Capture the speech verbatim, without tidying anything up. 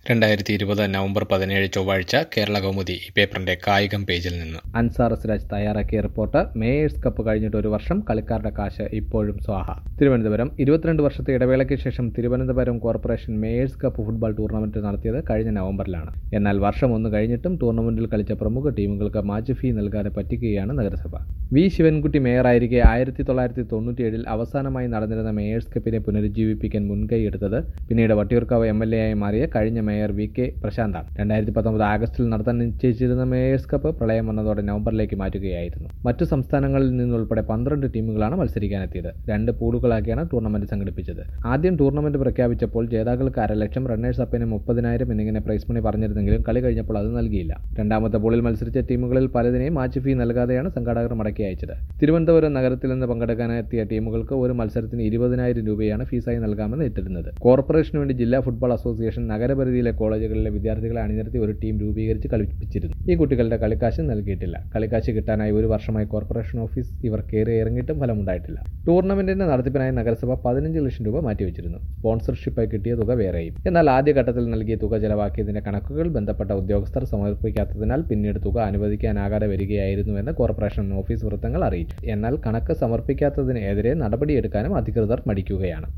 രണ്ടായിരത്തി ഇരുപത് നവംബർ പതിനേഴ് ചൊവ്വാഴ്ച കേരള കൗമുദി ഈ പേപ്പറിന്റെ കായികം പേജിൽ നിന്ന് അൻസാർ സിരാജ് തയ്യാറാക്കിയ റിപ്പോർട്ട്. മേയേഴ്സ് കപ്പ് കഴിഞ്ഞിട്ട് ഒരു വർഷം, കളിക്കാരുടെ കാശ് ഇപ്പോഴും സ്വാഹ. തിരുവനന്തപുരം. ഇരുപത്തിരണ്ട് വർഷത്തെ ഇടവേളയ്ക്ക് ശേഷം Thiruvananthapuram corporation mayor's cup football tournament നടത്തിയത് കഴിഞ്ഞ നവംബറിലാണ്. എന്നാൽ വർഷം ഒന്ന് കഴിഞ്ഞിട്ടും ടൂർണമെന്റിൽ കളിച്ച പ്രമുഖ ടീമുകൾക്ക് മാച്ച് ഫീ നൽകാതെ പറ്റിക്കുകയാണ് നഗരസഭ. വി ശിവൻകുട്ടി മേയറായിരിക്കെ ആയിരത്തി തൊള്ളായിരത്തി തൊണ്ണൂറ്റിയേഴിൽ അവസാനമായി നടന്നിരുന്ന മേയേഴ്സ് കപ്പിനെ പുനരുജ്ജീവിപ്പിക്കാൻ മുൻകൈയെടുത്തത് പിന്നീട് വട്ടിയൂർക്കാവ് എം എൽ എ ആയി മാറിയ കഴിഞ്ഞ മേയർ വി കെ പ്രശാന്താണ്. രണ്ടായിരത്തി പത്തൊമ്പത് ആഗസ്റ്റിൽ നടത്താൻ നിശ്ചയിച്ചിരുന്ന മേയേഴ്സ് കപ്പ് പ്രളയം വന്നതോടെ നവംബറിലേക്ക് മാറ്റുകയായിരുന്നു. മറ്റു സംസ്ഥാനങ്ങളിൽ നിന്നുൾപ്പെടെ പന്ത്രണ്ട് ടീമുകളാണ് മത്സരിക്കാനെത്തിയത്. രണ്ട് പൂളുകളാക്കിയാണ് ടൂർണമെന്റ് സംഘടിപ്പിച്ചത്. ആദ്യം ടൂർണമെന്റ് പ്രഖ്യാപിച്ചപ്പോൾ ജേതാക്കൾക്ക് അരലക്ഷം, റണ്ണേഴ്സ് അപ്പിന് മുപ്പതിനായിരം എന്നിങ്ങനെ പ്രൈസ് മണി പറഞ്ഞിരുന്നെങ്കിലും കളി കഴിഞ്ഞപ്പോൾ അത് നൽകിയില്ല. രണ്ടാമത്തെ പൂളിൽ മത്സരിച്ച ടീമുകളിൽ പലതിനെയും മാച്ച് ഫീ നൽകാതെയാണ് സംഘാടകർ മടക്കി അയച്ചത്. തിരുവനന്തപുരം നഗരത്തിൽ നിന്ന് പങ്കെടുക്കാനെത്തിയ ടീമുകൾക്ക് ഒരു മത്സരത്തിന് ഇരുപതിനായിരം രൂപയാണ് ഫീസായി നൽകാമെന്ന് ഏറ്റിരുന്നത്. കോർപ്പറേഷന് വേണ്ടി ജില്ലാ ഫുട്ബോൾ അസോസിയേഷൻ നഗരപരിധിയിലെ കോളേജുകളിലെ വിദ്യാർത്ഥികളെ അണിനിരത്തി ഒരു ടീം രൂപീകരിച്ച് കളിപ്പിച്ചിരുന്നു. ഈ കുട്ടികളുടെ കളിക്കാശ് നൽകിയിട്ടില്ല. കളിക്കാശ് കിട്ടാനായി ഒരു വർഷമായി കോർപ്പറേഷൻ ഓഫീസ് ഇവർ കയറി ഇറങ്ങിയിട്ടും ഫലമുണ്ടായിട്ടില്ല. ടൂർണമെന്റിന്റെ നടത്തിപ്പിനായി നഗരസഭ പതിനഞ്ച് ലക്ഷം രൂപ മാറ്റിവെച്ചിരുന്നു. സ്പോൺസർഷിപ്പായി കിട്ടിയ തുക വേറെയും. എന്നാൽ ആദ്യഘട്ടത്തിൽ നൽകിയ തുക ചെലവാക്കിയതിന്റെ കണക്കുകൾ ബന്ധപ്പെട്ട ഉദ്യോഗസ്ഥർ സമർപ്പിക്കാത്തതിനാൽ പിന്നീട് തുക അനുവദിക്കാനാകാതെ വരികയായിരുന്നുവെന്ന് കോർപ്പറേഷൻ ഓഫീസ് വൃത്തങ്ങൾ അറിയിച്ചു. എന്നാൽ കണക്ക് സമർപ്പിക്കാത്തതിനെതിരെ നടപടിയെടുക്കാനും അധികൃതർ മടിക്കുകയാണ്.